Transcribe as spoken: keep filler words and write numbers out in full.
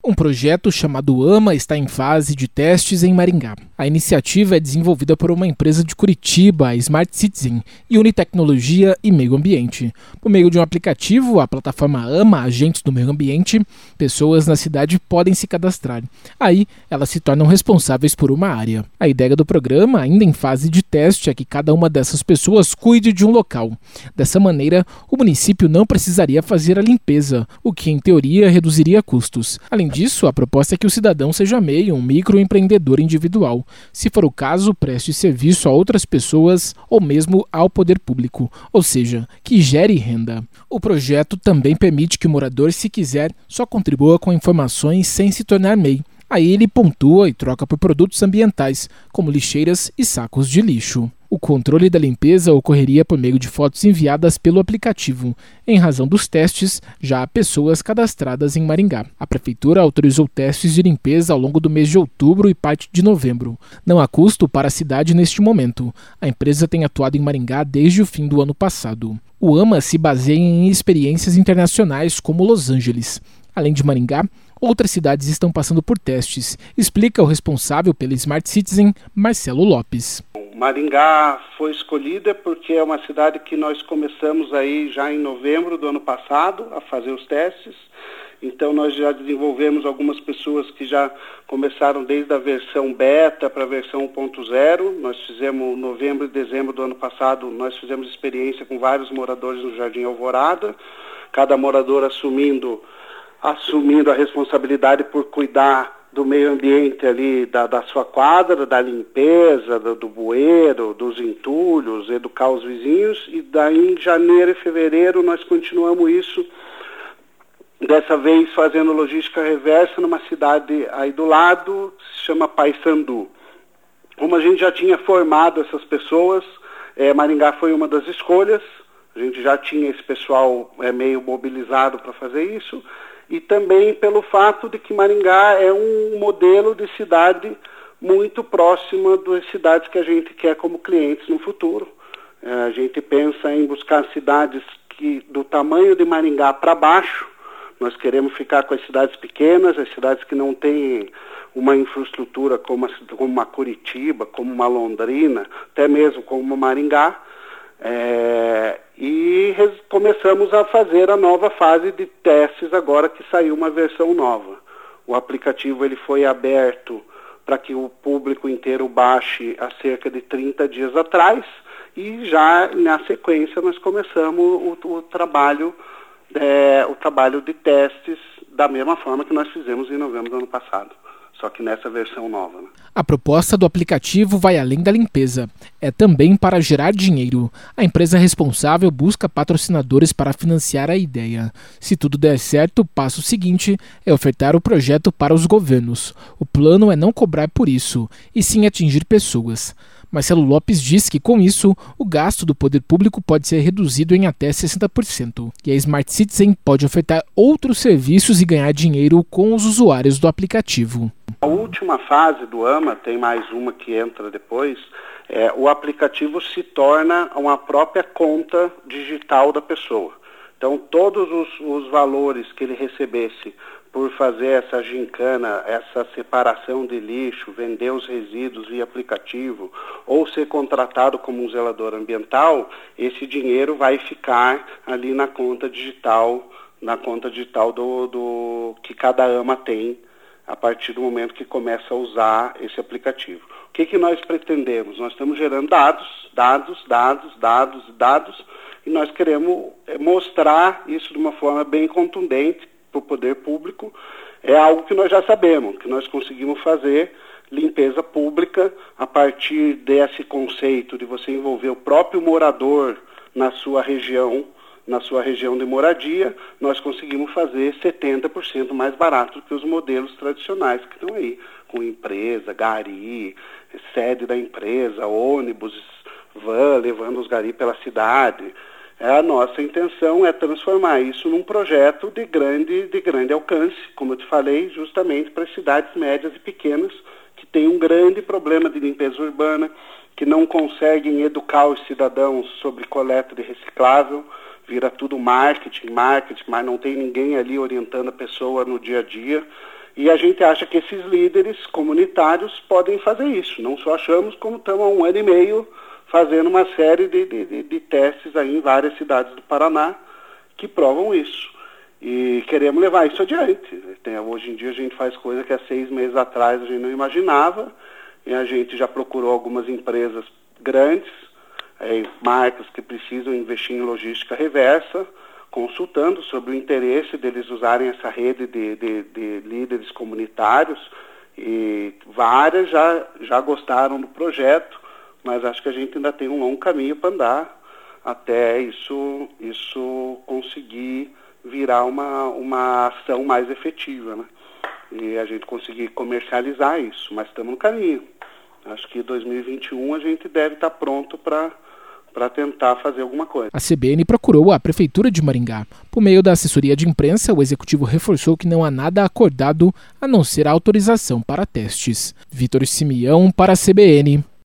Um projeto chamado AMA está em fase de testes em Maringá. A iniciativa é desenvolvida por uma empresa de Curitiba, a Smart Citizen, e une tecnologia e meio ambiente. Por meio de um aplicativo, a plataforma AMA Agentes do Meio Ambiente, pessoas na cidade podem se cadastrar. Aí, elas se tornam responsáveis por uma área. A ideia do programa, ainda em fase de teste, é que cada uma dessas pessoas cuide de um local. Dessa maneira, o município não precisaria fazer a limpeza, o que, em teoria, reduziria custos. Além disso, a proposta é que o cidadão seja meio um microempreendedor individual. Se for o caso, preste serviço a outras pessoas ou mesmo ao poder público, ou seja, que gere renda. O projeto também permite que o morador, se quiser, só contribua com informações sem se tornar MEI. Aí ele pontua e troca por produtos ambientais, como lixeiras e sacos de lixo. O controle da limpeza ocorreria por meio de fotos enviadas pelo aplicativo. Em razão dos testes, já há pessoas cadastradas em Maringá. A Prefeitura autorizou testes de limpeza ao longo do mês de outubro e parte de novembro. Não há custo para a cidade neste momento. A empresa tem atuado em Maringá desde o fim do ano passado. O AMA se baseia em experiências internacionais como Los Angeles. Além de Maringá, outras cidades estão passando por testes, explica o responsável pela Smart Citizen, Marcelo Lopes. Maringá foi escolhida porque é uma cidade que nós começamos aí já em novembro do ano passado a fazer os testes. Então nós já desenvolvemos algumas pessoas que já começaram desde a versão beta para a versão um ponto zero. Nós fizemos novembro e dezembro do ano passado, nós fizemos experiência com vários moradores no Jardim Alvorada, cada morador assumindo, assumindo a responsabilidade por cuidar do meio ambiente ali, da, da sua quadra, da limpeza, do, do bueiro, dos entulhos, educar os vizinhos, e daí em janeiro e fevereiro nós continuamos isso, dessa vez fazendo logística reversa numa cidade aí do lado, se chama Paissandu. Como a gente já tinha formado essas pessoas, é, Maringá foi uma das escolhas, a gente já tinha esse pessoal é, meio mobilizado para fazer isso, e também pelo fato de que Maringá é um modelo de cidade muito próxima das cidades que a gente quer como clientes no futuro. É, a gente pensa em buscar cidades que, do tamanho de Maringá para baixo. Nós queremos ficar com as cidades pequenas, as cidades que não têm uma infraestrutura como, a, como uma Curitiba, como uma Londrina, até mesmo como uma Maringá. É, e res, começamos a fazer a nova fase de testes agora que saiu uma versão nova. O aplicativo ele foi aberto para que o público inteiro baixe há cerca de trinta dias atrás, e já na sequência nós começamos o, o, trabalho, é, o trabalho de testes da mesma forma que nós fizemos em novembro do ano passado. Só que nessa versão nova. Né? A proposta do aplicativo vai além da limpeza. É também para gerar dinheiro. A empresa responsável busca patrocinadores para financiar a ideia. Se tudo der certo, o passo seguinte é ofertar o projeto para os governos. O plano é não cobrar por isso, e sim atingir pessoas. Marcelo Lopes diz que, com isso, o gasto do poder público pode ser reduzido em até sessenta por cento. E a Smart Citizen pode ofertar outros serviços e ganhar dinheiro com os usuários do aplicativo. A última fase do AMA, tem mais uma que entra depois, é, o aplicativo se torna uma própria conta digital da pessoa. Então, todos os, os valores que ele recebesse por fazer essa gincana, essa separação de lixo, vender os resíduos via aplicativo, ou ser contratado como um zelador ambiental, esse dinheiro vai ficar ali na conta digital, na conta digital do, do que cada AMA tem, a partir do momento que começa a usar esse aplicativo. O que, que nós pretendemos? Nós estamos gerando dados, dados, dados, dados, dados, e nós queremos mostrar isso de uma forma bem contundente para o poder público. É algo que nós já sabemos, que nós conseguimos fazer limpeza pública a partir desse conceito de você envolver o próprio morador na sua região, na sua região de moradia. Nós conseguimos fazer setenta por cento mais barato do que os modelos tradicionais que estão aí, com empresa, gari, sede da empresa, ônibus, van, levando os gari pela cidade. A nossa intenção é transformar isso num projeto de grande, de grande alcance, como eu te falei, justamente para as cidades médias e pequenas, que têm um grande problema de limpeza urbana, que não conseguem educar os cidadãos sobre coleta de reciclável, vira tudo marketing, marketing, mas não tem ninguém ali orientando a pessoa no dia a dia. E a gente acha que esses líderes comunitários podem fazer isso. Não só achamos, como estamos há um ano e meio fazendo uma série de, de, de testes aí em várias cidades do Paraná que provam isso. E queremos levar isso adiante. Tem, hoje em dia a gente faz coisa que há seis meses atrás a gente não imaginava, e a gente já procurou algumas empresas grandes, é, marcas que precisam investir em logística reversa, consultando sobre o interesse deles usarem essa rede de, de, de líderes comunitários, e várias já, já gostaram do projeto, mas acho que a gente ainda tem um longo caminho para andar até isso, isso conseguir virar uma, uma ação mais efetiva, né? E a gente conseguir comercializar isso, mas estamos no caminho. Acho que em dois mil e vinte e um a gente deve estar pronto para para tentar fazer alguma coisa. A C B N procurou a Prefeitura de Maringá. Por meio da assessoria de imprensa, o executivo reforçou que não há nada acordado a não ser a autorização para testes. Vitor Simeão para a C B N.